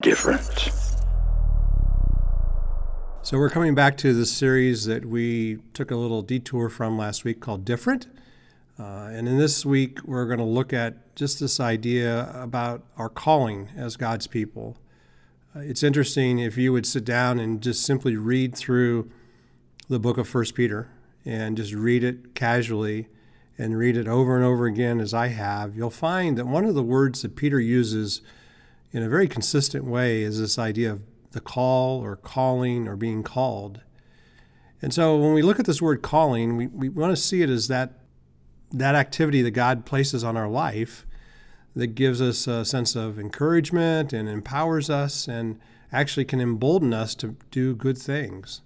different. So we're coming back to the series that we took a little detour from last week called Different. And in this week, we're going to look at just this idea about our calling as God's people. It's interesting if you would sit down and just simply read through the book of 1 Peter and just read it casually and read it over and over again as I have, you'll find that one of the words that Peter uses in a very consistent way is this idea of the call or calling or being called. And so when we look at this word calling, we want to see it as that activity that God places on our life that gives us a sense of encouragement and empowers us and actually can embolden us to do good things.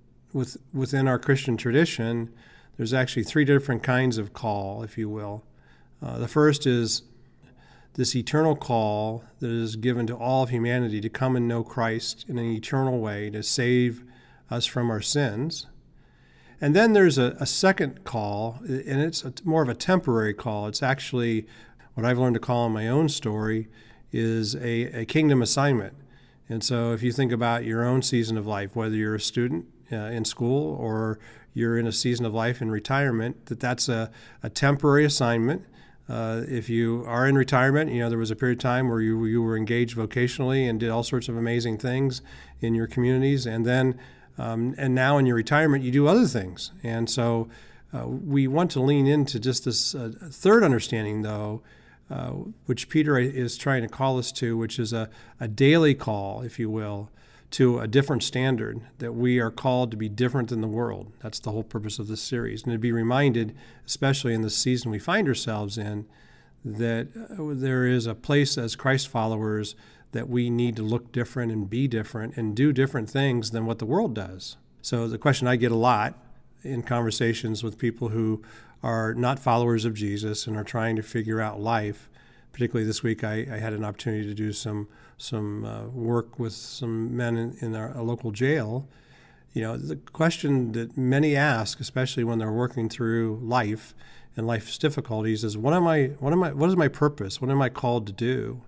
Within our Christian tradition, there's actually three different kinds of call, if you will. The first is this eternal call that is given to all of humanity to come and know Christ in an eternal way, to save us from our sins. And then there's a second call, and it's more of a temporary call. It's actually what I've learned to call in my own story is a kingdom assignment. And so if you think about your own season of life, whether you're a student in school or you're in a season of life in retirement, that's a temporary assignment. If you are in retirement, there was a period of time where you were engaged vocationally and did all sorts of amazing things in your communities, and then and now in your retirement, you do other things. And so we want to lean into just this third understanding, though, which Peter is trying to call us to, which is a daily call, if you will, to a different standard, that we are called to be different than the world. That's the whole purpose of this series. And to be reminded, especially in the season we find ourselves in, that there is a place as Christ followers that we need to look different and be different and do different things than what the world does. So the question I get a lot in conversations with people who are not followers of Jesus and are trying to figure out life, particularly this week I had an opportunity to do some work with some men in a local jail. The question that many ask, especially when they're working through life and life's difficulties, is what is my purpose? What am I called to do?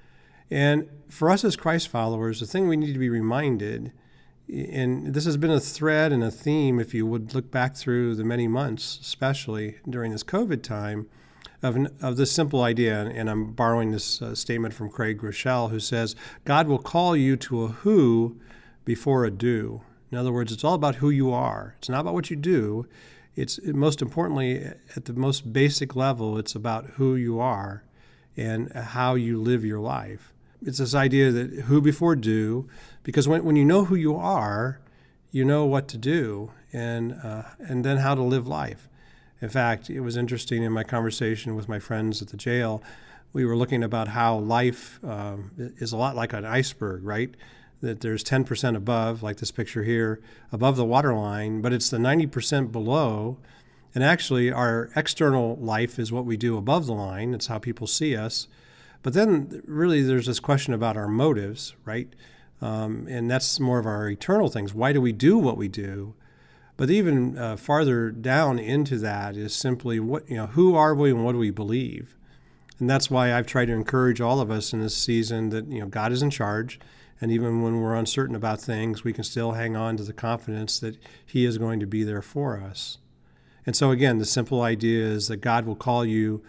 And for us as Christ followers, the thing we need to be reminded, and this has been a thread and a theme, if you would look back through the many months, especially during this COVID time, of this simple idea, and I'm borrowing this statement from Craig Groeschel, who says, God will call you to a who before a do. In other words, it's all about who you are. It's not about what you do. It's most importantly, at the most basic level, it's about who you are and how you live your life. It's this idea that who before do, because when you know who you are, you know what to do and then how to live life. In fact, it was interesting in my conversation with my friends at the jail, we were looking about how life is a lot like an iceberg, right? That there's 10% above, like this picture here, above the waterline, but it's the 90% below. And actually, our external life is what we do above the line. It's how people see us. But then really there's this question about our motives, right? And that's more of our eternal things. Why do we do what we do? But even farther down into that is simply who are we and what do we believe? And that's why I've tried to encourage all of us in this season that God is in charge. And even when we're uncertain about things, we can still hang on to the confidence that He is going to be there for us. And so again, the simple idea is that God will call you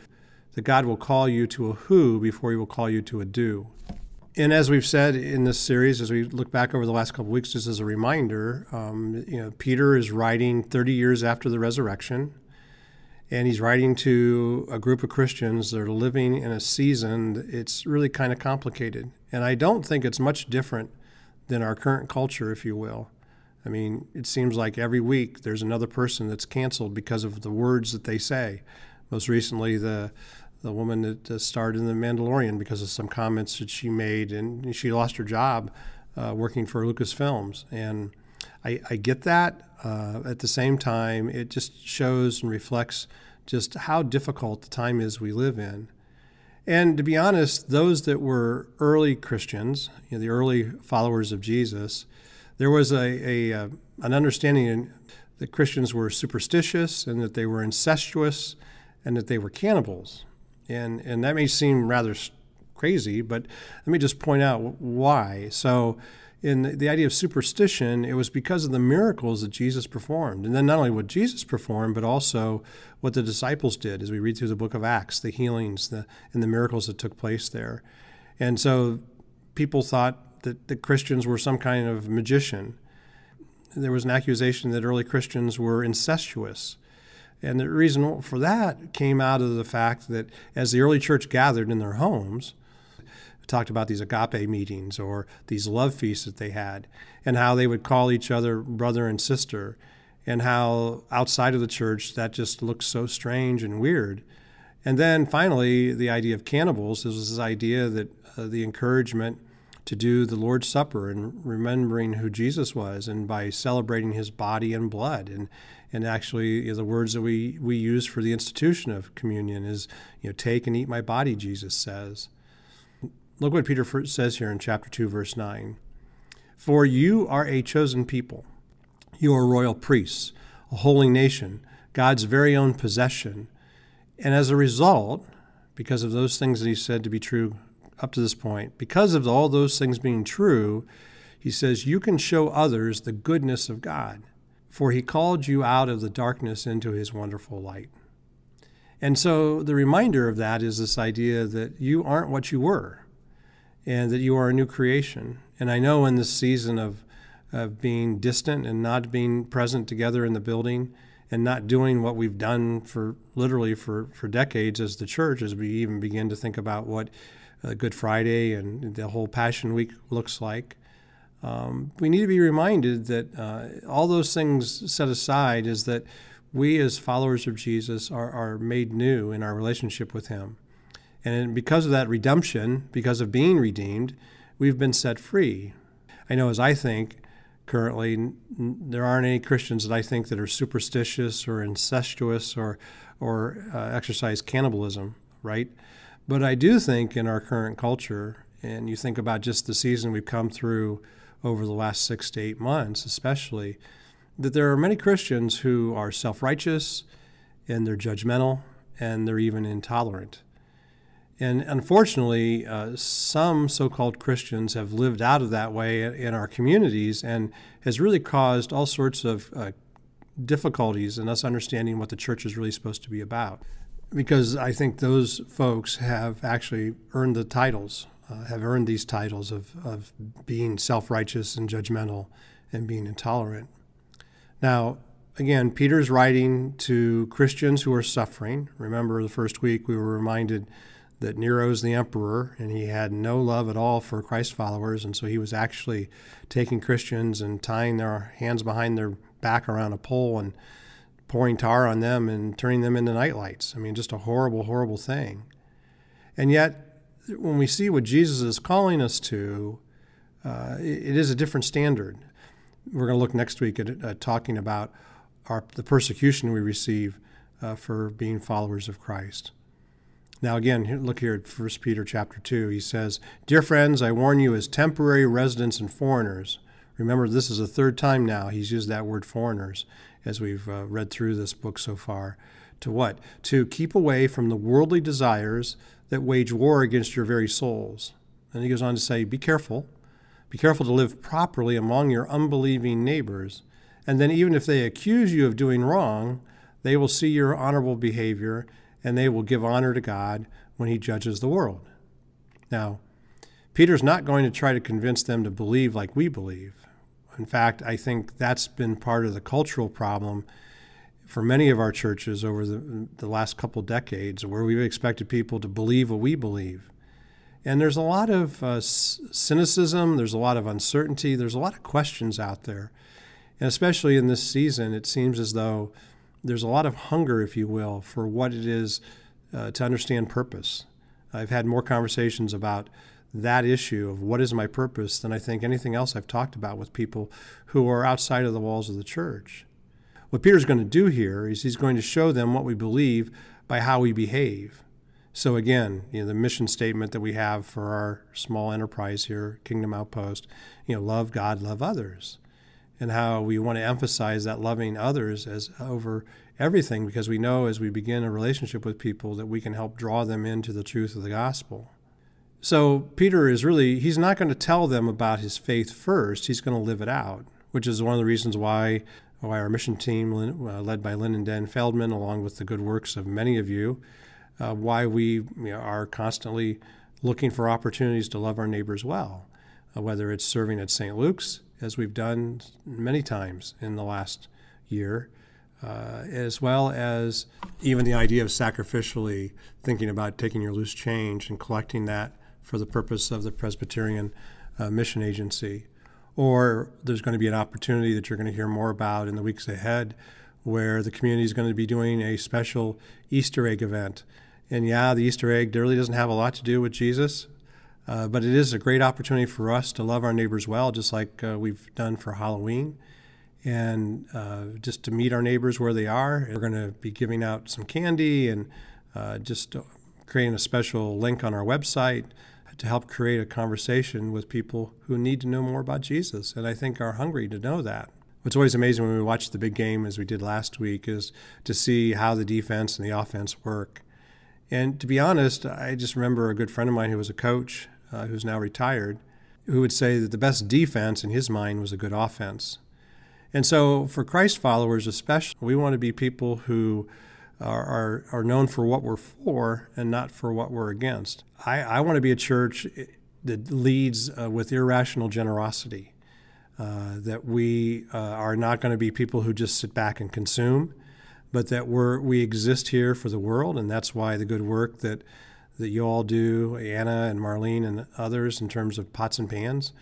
to a who before He will call you to a do. And as we've said in this series, as we look back over the last couple of weeks, just as a reminder, Peter is writing 30 years after the resurrection, and he's writing to a group of Christians that are living in a season it's really kind of complicated. And I don't think it's much different than our current culture, if you will. I mean, it seems like every week there's another person that's canceled because of the words that they say. Most recently, the woman that starred in The Mandalorian because of some comments that she made, and she lost her job working for Lucasfilms. And I get that. At the same time, it just shows and reflects just how difficult the time is we live in. And to be honest, those that were early Christians, the early followers of Jesus, there was an understanding that Christians were superstitious and that they were incestuous and that they were cannibals. And that may seem rather crazy, but let me just point out why. So in the idea of superstition, it was because of the miracles that Jesus performed. And then not only what Jesus performed, but also what the disciples did as we read through the book of Acts, the healings and the miracles that took place there. And so people thought that the Christians were some kind of magician. There was an accusation that early Christians were incestuous. And the reason for that came out of the fact that as the early church gathered in their homes, talked about these agape meetings or these love feasts that they had, and how they would call each other brother and sister, and how outside of the church that just looked so strange and weird. And then finally, the idea of cannibals is this idea that the encouragement to do the Lord's Supper and remembering who Jesus was, and by celebrating his body and blood. And actually, the words that we use for the institution of communion is, take and eat my body, Jesus says. Look what Peter says here in chapter 2, verse 9. For you are a chosen people. You are royal priests, a holy nation, God's very own possession. And as a result, because of those things that he said to be true up to this point, because of all those things being true, he says, you can show others the goodness of God, for he called you out of the darkness into his wonderful light. And so the reminder of that is this idea that you aren't what you were, and that you are a new creation. And I know in this season of being distant and not being present together in the building and not doing what we've done for decades as the church, as we even begin to think about what Good Friday and the whole Passion Week looks like, we need to be reminded that all those things set aside is that we as followers of Jesus are made new in our relationship with him. And because of that redemption, because of being redeemed, we've been set free. I know as I think currently, there aren't any Christians that I think that are superstitious or incestuous or exercise cannibalism, right? But I do think in our current culture, and you think about just the season we've come through over the last 6 to 8 months especially, that there are many Christians who are self-righteous, and they're judgmental, and they're even intolerant. And unfortunately, some so-called Christians have lived out of that way in our communities and has really caused all sorts of difficulties in us understanding what the church is really supposed to be about. Because I think those folks have actually earned the titles, have earned these titles of being self-righteous and judgmental and being intolerant. Now, again, Peter's writing to Christians who are suffering. Remember the first week we were reminded that Nero's the emperor, and he had no love at all for Christ followers, and so he was actually taking Christians and tying their hands behind their back around a pole and pouring tar on them and turning them into nightlights. I mean, just a horrible, horrible thing. And yet, when we see what Jesus is calling us to, it is a different standard. We're going to look next week at talking about the persecution we receive for being followers of Christ. Now again, look here at 1 Peter chapter 2. He says, "Dear friends, I warn you as temporary residents and foreigners." Remember, this is the third time now he's used that word foreigners as we've read through this book so far. To what? To keep away from the worldly desires that wage war against your very souls. And he goes on to say, be careful. Be careful to live properly among your unbelieving neighbors. And then even if they accuse you of doing wrong, they will see your honorable behavior and they will give honor to God when he judges the world. Now, Peter's not going to try to convince them to believe like we believe. In fact, I think that's been part of the cultural problem for many of our churches over the last couple decades, where we've expected people to believe what we believe. And there's a lot of cynicism, there's a lot of uncertainty, there's a lot of questions out there. And especially in this season, it seems as though there's a lot of hunger, if you will, for what it is to understand purpose. I've had more conversations about that issue of what is my purpose than I think anything else I've talked about with people who are outside of the walls of the church. What Peter's going to do here is he's going to show them what we believe by how we behave. So again, the mission statement that we have for our small enterprise here, Kingdom Outpost, love God, love others. And how we want to emphasize that loving others as over everything, because we know as we begin a relationship with people that we can help draw them into the truth of the gospel. So Peter is really, he's not going to tell them about his faith first. He's going to live it out, which is one of the reasons why our mission team, led by Lynn and Dan Feldman, along with the good works of many of you, why we are constantly looking for opportunities to love our neighbors well, whether it's serving at St. Luke's, as we've done many times in the last year, as well as even the idea of sacrificially thinking about taking your loose change and collecting that for the purpose of the Presbyterian Mission Agency. Or there's going to be an opportunity that you're going to hear more about in the weeks ahead where the community is going to be doing a special Easter egg event. And yeah, the Easter egg really doesn't have a lot to do with Jesus, but it is a great opportunity for us to love our neighbors well, just like we've done for Halloween, and just to meet our neighbors where they are. We're going to be giving out some candy and just creating a special link on our website to help create a conversation with people who need to know more about Jesus, and I think are hungry to know that. What's always amazing when we watch the big game, as we did last week, is to see how the defense and the offense work. And to be honest, I just remember a good friend of mine who was a coach, who's now retired, who would say that the best defense in his mind was a good offense. And so for Christ followers especially, we want to be people who are known for what we're for and not for what we're against. I want to be a church that leads with irrational generosity, that we are not going to be people who just sit back and consume, but that we exist here for the world, and that's why the good work that you all do, Anna and Marlene and others, in terms of pots and pans.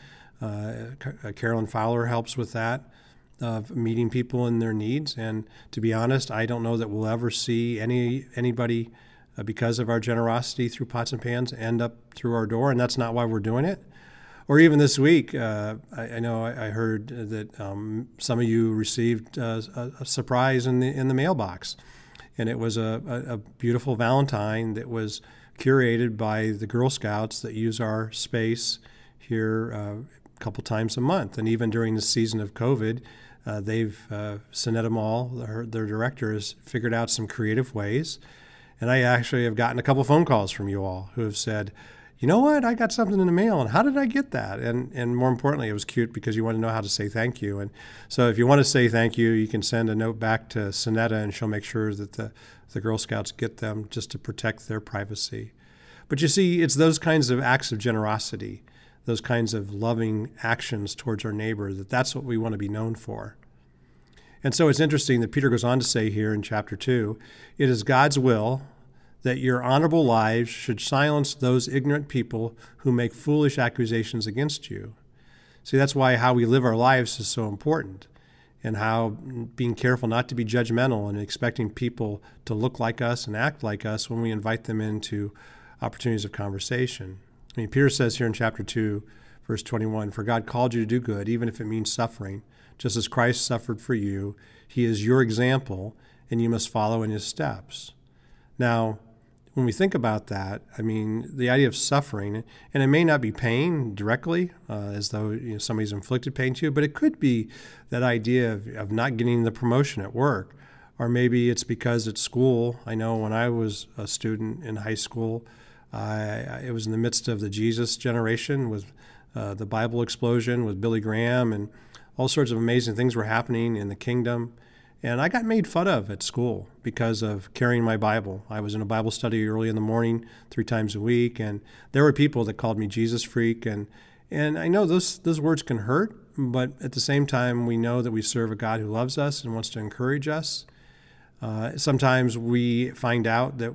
Carolyn Fowler helps with that, of meeting people in their needs. And to be honest, I don't know that we'll ever see anybody, because of our generosity through pots and pans, end up through our door, and that's not why we're doing it. Or even this week, I know I heard that some of you received a surprise in the mailbox, and it was a beautiful Valentine that was curated by the Girl Scouts that use our space here a couple times a month. And even during the season of COVID, Sonetta Mall, their director, has figured out some creative ways. And I actually have gotten a couple phone calls from you all who have said, you know what, I got something in the mail, and how did I get that? And more importantly, it was cute because you want to know how to say thank you. And so if you want to say thank you, you can send a note back to Sonetta, and she'll make sure that the Girl Scouts get them, just to protect their privacy. But you see, it's those kinds of acts of generosity, those kinds of loving actions towards our neighbor, that's what we want to be known for. And so it's interesting that Peter goes on to say here in chapter 2, it is God's will that your honorable lives should silence those ignorant people who make foolish accusations against you. See, that's why how we live our lives is so important, and how being careful not to be judgmental and expecting people to look like us and act like us when we invite them into opportunities of conversation. I mean, Peter says here in chapter 2, verse 21, for God called you to do good, even if it means suffering, just as Christ suffered for you. He is your example, and you must follow in his steps. Now, when we think about that, I mean, the idea of suffering, and it may not be pain directly, as though somebody's inflicted pain to you, but it could be that idea of not getting the promotion at work, or maybe it's because at school. I know when I was a student in high school, it was in the midst of the Jesus generation with the Bible explosion with Billy Graham, and all sorts of amazing things were happening in the kingdom. And I got made fun of at school because of carrying my Bible. I was in a Bible study early in the morning, 3 times a week, and there were people that called me Jesus freak. And I know those words can hurt, but at the same time, we know that we serve a God who loves us and wants to encourage us. Sometimes we find out that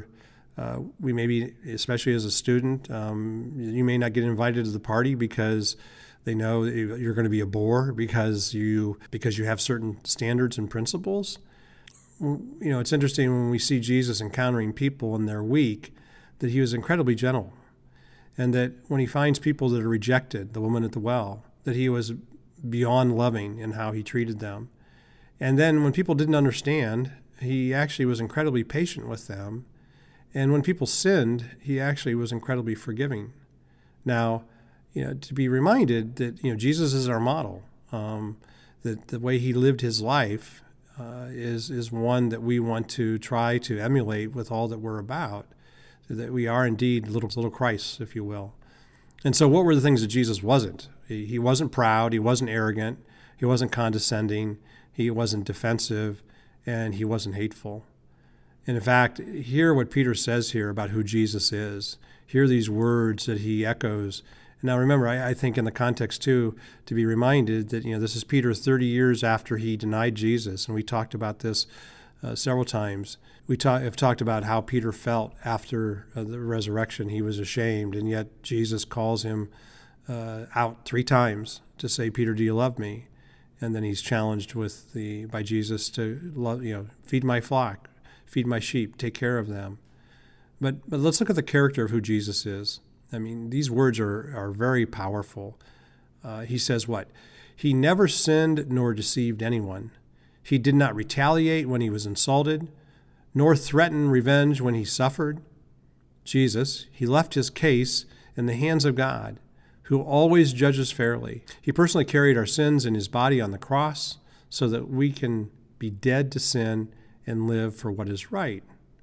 we may be, especially as a student, you may not get invited to the party because they know you're going to be a bore because you have certain standards and principles. It's interesting when we see Jesus encountering people and they're weak, that he was incredibly gentle. And that when he finds people that are rejected, the woman at the well, that he was beyond loving in how he treated them. And then when people didn't understand, he actually was incredibly patient with them. And when people sinned, he actually was incredibly forgiving. Now, to be reminded that, Jesus is our model, that the way he lived his life is one that we want to try to emulate with all that we're about. that we are indeed little Christs, if you will. And so what were the things that Jesus wasn't? He wasn't proud. He wasn't arrogant. He wasn't condescending. He wasn't defensive. And he wasn't hateful. And in fact, hear what Peter says here about who Jesus is. Hear these words that he echoes. Now remember, I think in the context too, to be reminded that, this is Peter 30 years after he denied Jesus. And we talked about this several times. We have talked about how Peter felt after the resurrection. He was ashamed, and yet Jesus calls him out 3 times to say, "Peter, do you love me?" And then he's challenged by Jesus to love, feed my flock, feed my sheep, take care of them. But let's look at the character of who Jesus is. I mean, these words are very powerful. He says what? He never sinned nor deceived anyone. He did not retaliate when he was insulted, nor threaten revenge when he suffered. Jesus, he left his case in the hands of God, who always judges fairly. He personally carried our sins in his body on the cross so that we can be dead to sin and live for what is right.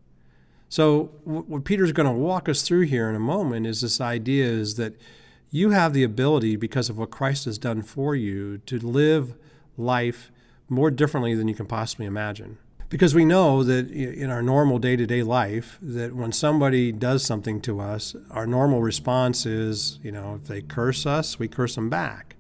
So what Peter's going to walk us through here in a moment is this idea is that you have the ability, because of what Christ has done for you, to live life more differently than you can possibly imagine. Because we know that in our normal day-to-day life, that when somebody does something to us, our normal response is, if they curse us, we curse them back.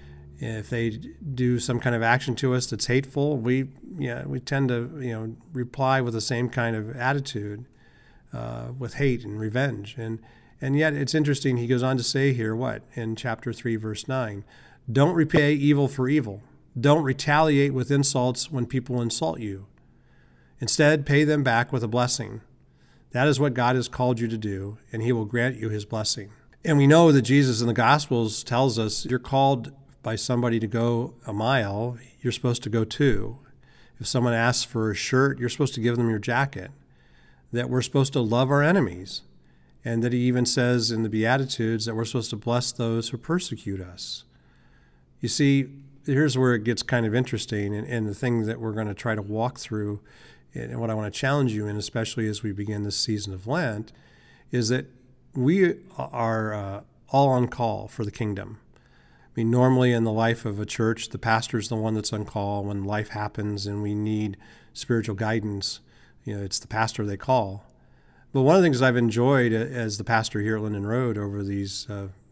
If they do some kind of action to us that's hateful, we tend to, reply with the same kind of attitude, with hate and revenge. And yet it's interesting, he goes on to say here, what? In chapter 3, verse 9, don't repay evil for evil. Don't retaliate with insults when people insult you. Instead, pay them back with a blessing. That is what God has called you to do, and he will grant you his blessing. And we know that Jesus in the Gospels tells us you're called by somebody to go a mile, you're supposed to go 2. If someone asks for a shirt, you're supposed to give them your jacket. That we're supposed to love our enemies. And that he even says in the Beatitudes that we're supposed to bless those who persecute us. You see, here's where it gets kind of interesting, and the thing that we're going to try to walk through, and what I want to challenge you in, especially as we begin this season of Lent, is that we are all on call for the kingdom. I mean, normally in the life of a church, the pastor's the one that's on call when life happens and we need spiritual guidance. It's the pastor they call. But one of the things I've enjoyed as the pastor here at Linden Road over these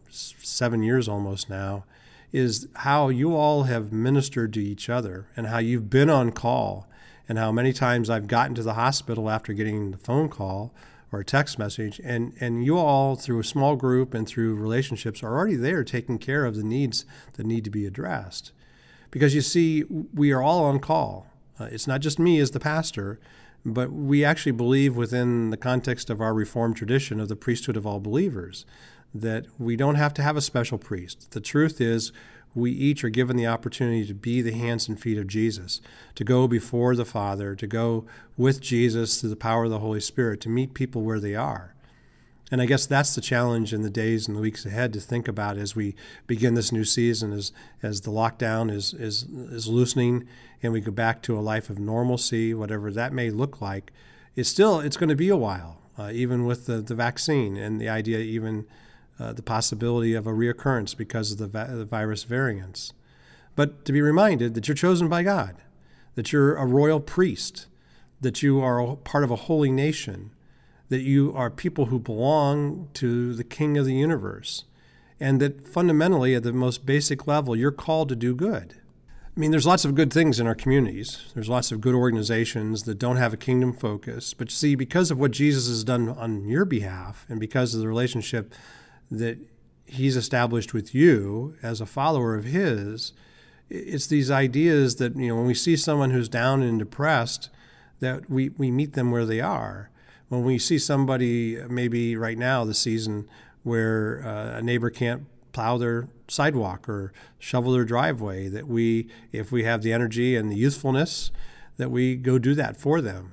7 years almost now is how you all have ministered to each other and how you've been on call and how many times I've gotten to the hospital after getting the phone call or a text message, and you all, through a small group and through relationships, are already there taking care of the needs that need to be addressed. Because you see, we are all on call. It's not just me as the pastor, but we actually believe within the context of our Reformed tradition of the priesthood of all believers that we don't have to have a special priest. The truth is we each are given the opportunity to be the hands and feet of Jesus, to go before the Father, to go with Jesus through the power of the Holy Spirit, to meet people where they are. And I guess that's the challenge in the days and the weeks ahead to think about as we begin this new season, as the lockdown is loosening and we go back to a life of normalcy, whatever that may look like. It's going to be a while, even with the vaccine and the idea even the possibility of a reoccurrence because of the virus variants. But to be reminded that you're chosen by God, that you're a royal priest, that you are a part of a holy nation, that you are people who belong to the King of the universe, and that fundamentally at the most basic level, you're called to do good. I mean, there's lots of good things in our communities. There's lots of good organizations that don't have a kingdom focus. But see, because of what Jesus has done on your behalf and because of the relationship that he's established with you as a follower of his, it's these ideas that, when we see someone who's down and depressed, that we meet them where they are. When we see somebody, maybe right now, the season where a neighbor can't plow their sidewalk or shovel their driveway, that if we have the energy and the youthfulness, that we go do that for them.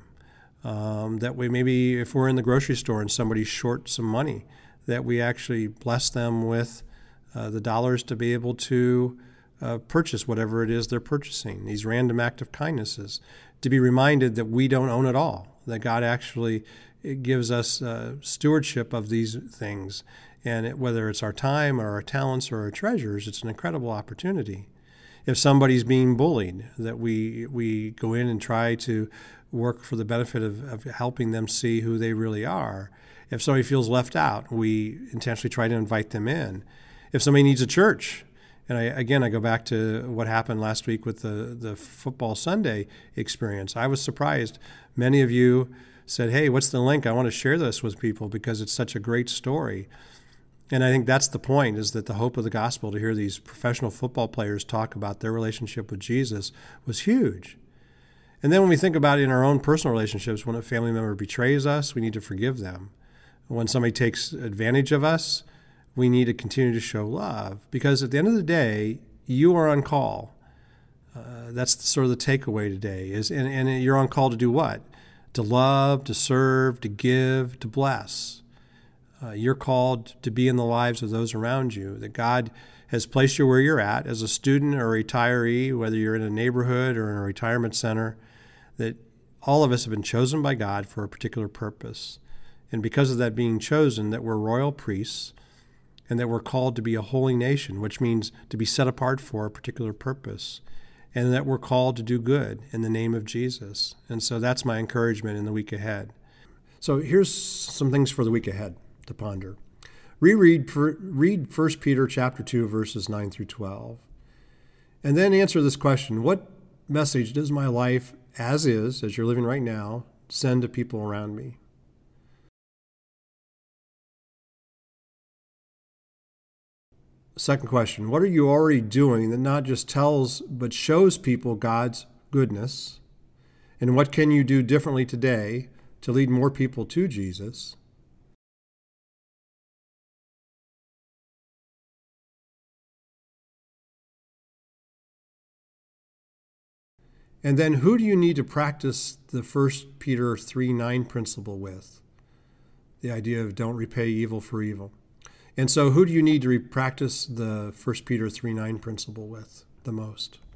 That we maybe, if we're in the grocery store and somebody's short some money, that we actually bless them with the dollars to be able to purchase whatever it is they're purchasing, these random act of kindnesses, to be reminded that we don't own it all, that God actually it gives us stewardship of these things. And whether it's our time or our talents or our treasures, it's an incredible opportunity. If somebody's being bullied, that we go in and try to work for the benefit of helping them see who they really are. If somebody feels left out, we intentionally try to invite them in. If somebody needs a church, and I go back to what happened last week with the football Sunday experience. I was surprised. Many of you said, hey, what's the link? I want to share this with people because it's such a great story. And I think that's the point, is that the hope of the gospel, to hear these professional football players talk about their relationship with Jesus, was huge. And then when we think about it in our own personal relationships, when a family member betrays us, we need to forgive them. When somebody takes advantage of us, we need to continue to show love. Because at the end of the day, you are on call. That's sort of the takeaway today. And you're on call to do what? To love, to serve, to give, to bless. You're called to be in the lives of those around you, that God has placed you where you're at as a student or a retiree, whether you're in a neighborhood or in a retirement center, that all of us have been chosen by God for a particular purpose. And because of that being chosen, that we're royal priests and that we're called to be a holy nation, which means to be set apart for a particular purpose, and that we're called to do good in the name of Jesus. And so that's my encouragement in the week ahead. So here's some things for the week ahead to ponder. Read 1 Peter chapter 2, verses 9 through 12. And then answer this question: what message does my life as you're living right now, send to people around me? Second question: what are you already doing that not just tells but shows people God's goodness? And what can you do differently today to lead more people to Jesus? And then who do you need to practice the 1 Peter 3:9 principle with? The idea of don't repay evil for evil. And so who do you need to practice the 1 Peter 3:9 principle with the most?